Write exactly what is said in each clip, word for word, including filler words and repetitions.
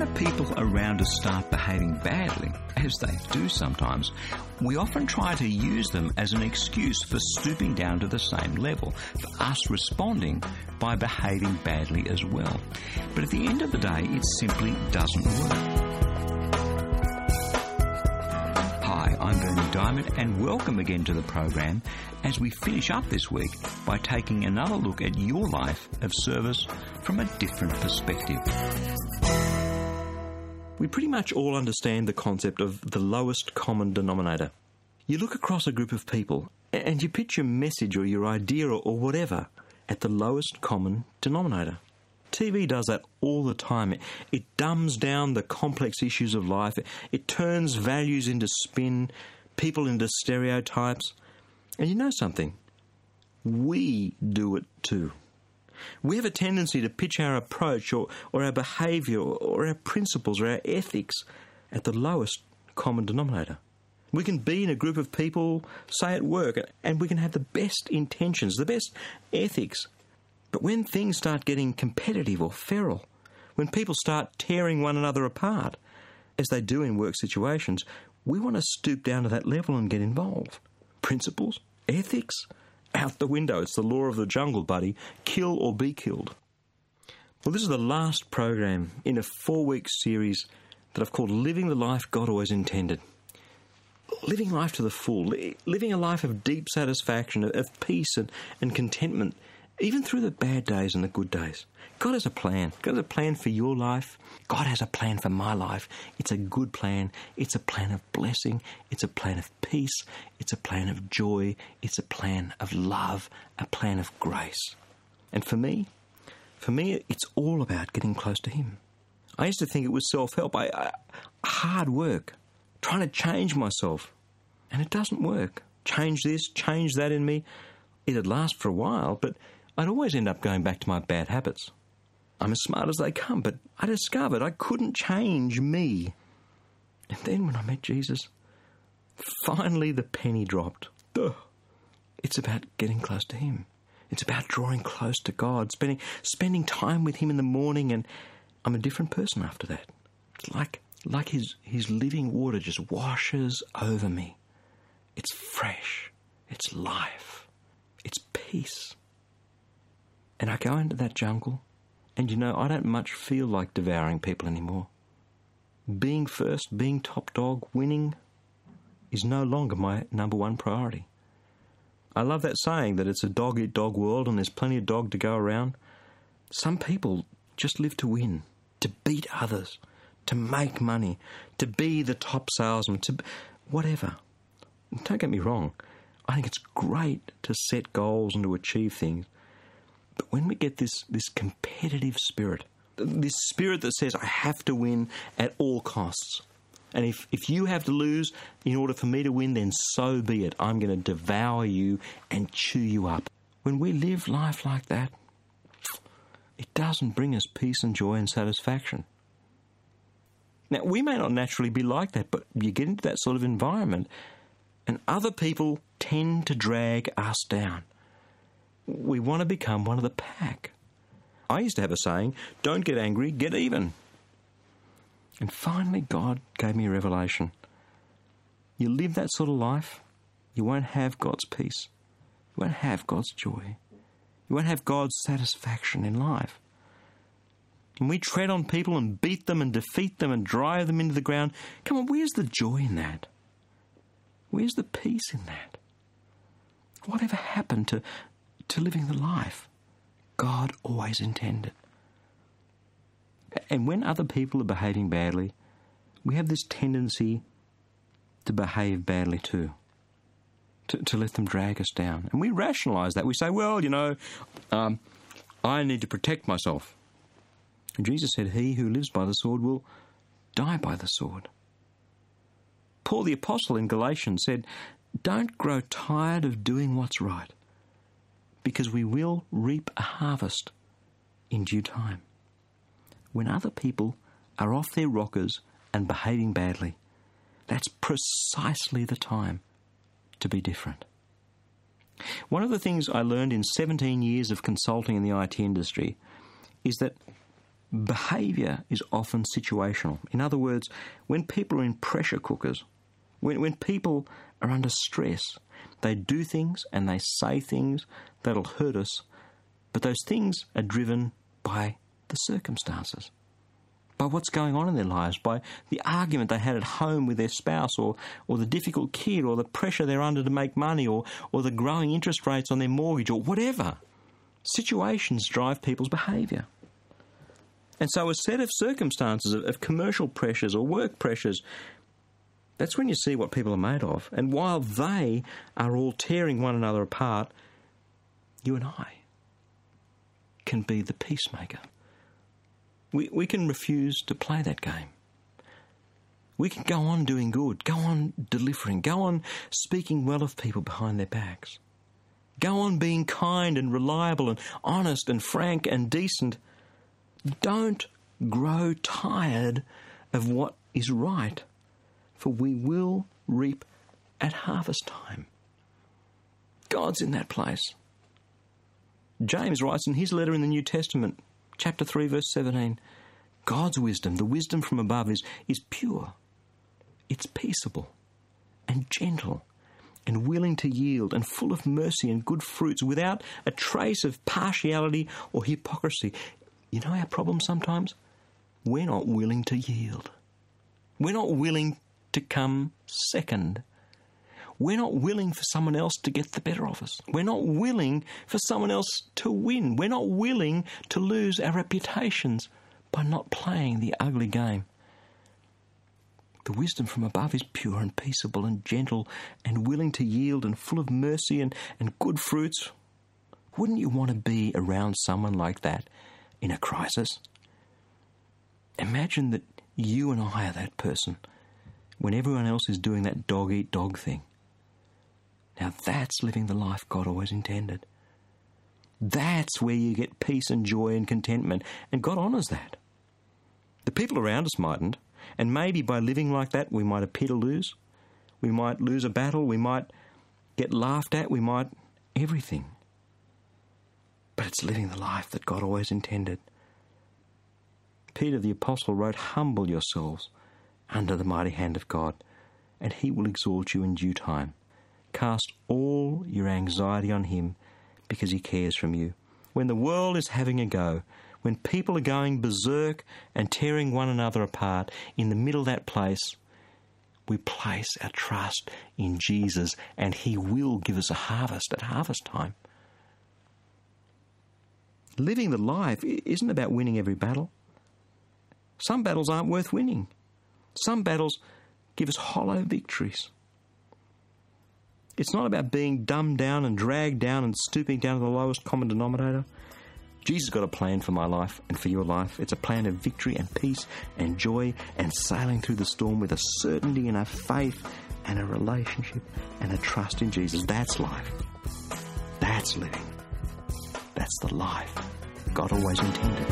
the people around us start behaving badly, as they do sometimes, we often try to use them as an excuse for stooping down to the same level, for us responding by behaving badly as well. But at the end of the day, it simply doesn't work. Hi, I'm Bernie Diamond, and welcome again to the program as we finish up this week by taking another look at your life of service from a different perspective. We pretty much all understand the concept of the lowest common denominator. You look across a group of people and you pitch your message or your idea or whatever at the lowest common denominator. T V does that all the time. It, it dumbs down the complex issues of life. It, it turns values into spin, people into stereotypes. And you know something? We do it too. We have a tendency to pitch our approach or, or our behaviour or, or our principles or our ethics at the lowest common denominator. We can be in a group of people, say at work, and we can have the best intentions, the best ethics. But when things start getting competitive or feral, when people start tearing one another apart, as they do in work situations, we want to stoop down to that level and get involved. Principles, ethics, out the window. It's the law of the jungle, buddy. Kill or be killed. Well, this is the last program in a four-week series that I've called Living the Life God Always Intended. Living life to the full. Living a life of deep satisfaction, of peace and, and contentment, even through the bad days and the good days. God has a plan. God has a plan for your life. God has a plan for my life. It's a good plan. It's a plan of blessing. It's a plan of peace. It's a plan of joy. It's a plan of love, a plan of grace. And for me, for me, it's all about getting close to Him. I used to think it was self-help, I, I, hard work, trying to change myself. And it doesn't work. Change this, change that in me. It'd last for a while, but I'd always end up going back to my bad habits. I'm as smart as they come, but I discovered I couldn't change me. And then when I met Jesus, finally the penny dropped. Ugh. It's about getting close to Him. It's about drawing close to God, spending spending time with Him in the morning, and I'm a different person after that. It's like, like his, his living water just washes over me. It's fresh. It's life. It's peace. And I go into that jungle, and you know, I don't much feel like devouring people anymore. Being first, being top dog, winning, is no longer my number one priority. I love that saying that it's a dog-eat-dog world and there's plenty of dog to go around. Some people just live to win, to beat others, to make money, to be the top salesman, to whatever. Don't get me wrong. I think it's great to set goals and to achieve things. But when we get this, this competitive spirit, this spirit that says, I have to win at all costs, and if, if you have to lose in order for me to win, then so be it. I'm going to devour you and chew you up. When we live life like that, it doesn't bring us peace and joy and satisfaction. Now, we may not naturally be like that, but you get into that sort of environment, and other people tend to drag us down. We want to become one of the pack. I used to have a saying, don't get angry, get even. And finally God gave me a revelation. You live that sort of life, you won't have God's peace. You won't have God's joy. You won't have God's satisfaction in life. When we tread on people and beat them and defeat them and drive them into the ground, come on, where's the joy in that? Where's the peace in that? Whatever happened to to living the life God always intended? And when other people are behaving badly, we have this tendency to behave badly too, to, to let them drag us down. And we rationalise that. We say, well, you know, um, I need to protect myself. And Jesus said, he who lives by the sword will die by the sword. Paul the Apostle in Galatians said, don't grow tired of doing what's right, because we will reap a harvest in due time. When other people are off their rockers and behaving badly, that's precisely the time to be different. One of the things I learned in seventeen years of consulting in the I T industry is that behaviour is often situational. In other words, when people are in pressure cookers, when, when people are under stress, they do things and they say things that'll hurt us, but those things are driven by the circumstances, by what's going on in their lives, by the argument they had at home with their spouse, or, or the difficult kid, or the pressure they're under to make money, or, or the growing interest rates on their mortgage, or whatever. Situations drive people's behaviour. And so a set of circumstances, of, of commercial pressures or work pressures, that's when you see what people are made of. And while they are all tearing one another apart, you and I can be the peacemaker. We, we can refuse to play that game. We can go on doing good, go on delivering, go on speaking well of people behind their backs. Go on being kind and reliable and honest and frank and decent. Don't grow tired of what is right, for we will reap at harvest time. God's in that place. James writes in his letter in the New Testament, chapter three, verse seventeen, God's wisdom, the wisdom from above, is, is pure. It's peaceable and gentle and willing to yield and full of mercy and good fruits, without a trace of partiality or hypocrisy. You know our problem sometimes? We're not willing to yield. We're not willing to come second. We're not willing for someone else to get the better of us. We're not willing for someone else to win. We're not willing to lose our reputations by not playing the ugly game. The wisdom from above is pure and peaceable and gentle and willing to yield and full of mercy and, and good fruits. Wouldn't you want to be around someone like that in a crisis? Imagine that you and I are that person when everyone else is doing that dog-eat-dog thing. Now that's living the life God always intended. That's where you get peace and joy and contentment, and God honours that. The people around us mightn't, and maybe by living like that we might appear to lose. We might lose a battle, we might get laughed at, we might everything. But it's living the life that God always intended. Peter the Apostle wrote, "Humble yourselves under the mighty hand of God, and he will exalt you in due time. Cast all your anxiety on him, because he cares for you." When the world is having a go, when people are going berserk and tearing one another apart, in the middle of that place, we place our trust in Jesus, and he will give us a harvest at harvest time. Living the life isn't about winning every battle. Some battles aren't worth winning. Some battles give us hollow victories. It's not about being dumbed down and dragged down and stooping down to the lowest common denominator. Jesus got a plan for my life and for your life. It's a plan of victory and peace and joy and sailing through the storm with a certainty and a faith and a relationship and a trust in Jesus. That's life. That's living. That's the life God always intended.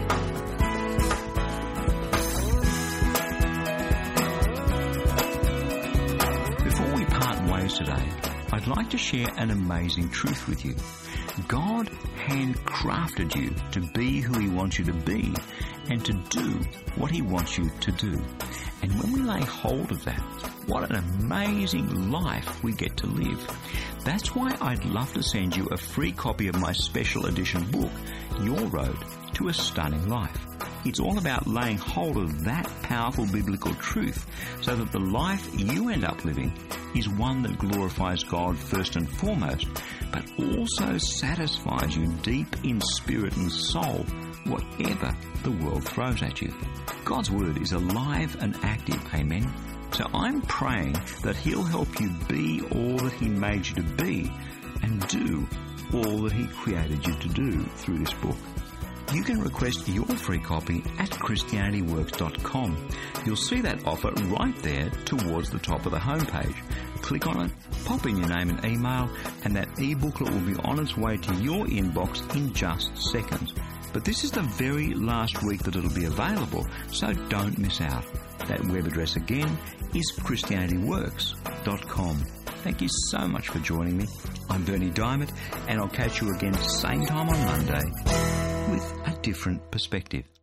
Before we part ways today, I'd like to share an amazing truth with you. God handcrafted you to be who he wants you to be and to do what he wants you to do. And when we lay hold of that, what an amazing life we get to live. That's why I'd love to send you a free copy of my special edition book, Your Road to a Stunning Life. It's all about laying hold of that powerful biblical truth so that the life you end up living is one that glorifies God first and foremost, but also satisfies you deep in spirit and soul, whatever the world throws at you. God's Word is alive and active, amen? So I'm praying that he'll help you be all that he made you to be and do all that he created you to do through this book. You can request your free copy at Christianity Works dot com. You'll see that offer right there towards the top of the homepage. Click on it, pop in your name and email, and that e-booklet will be on its way to your inbox in just seconds. But this is the very last week that it'll be available, so don't miss out. That web address again is Christianity Works dot com. Thank you so much for joining me. I'm Bernie Diamond, and I'll catch you again same time on Monday with a different perspective.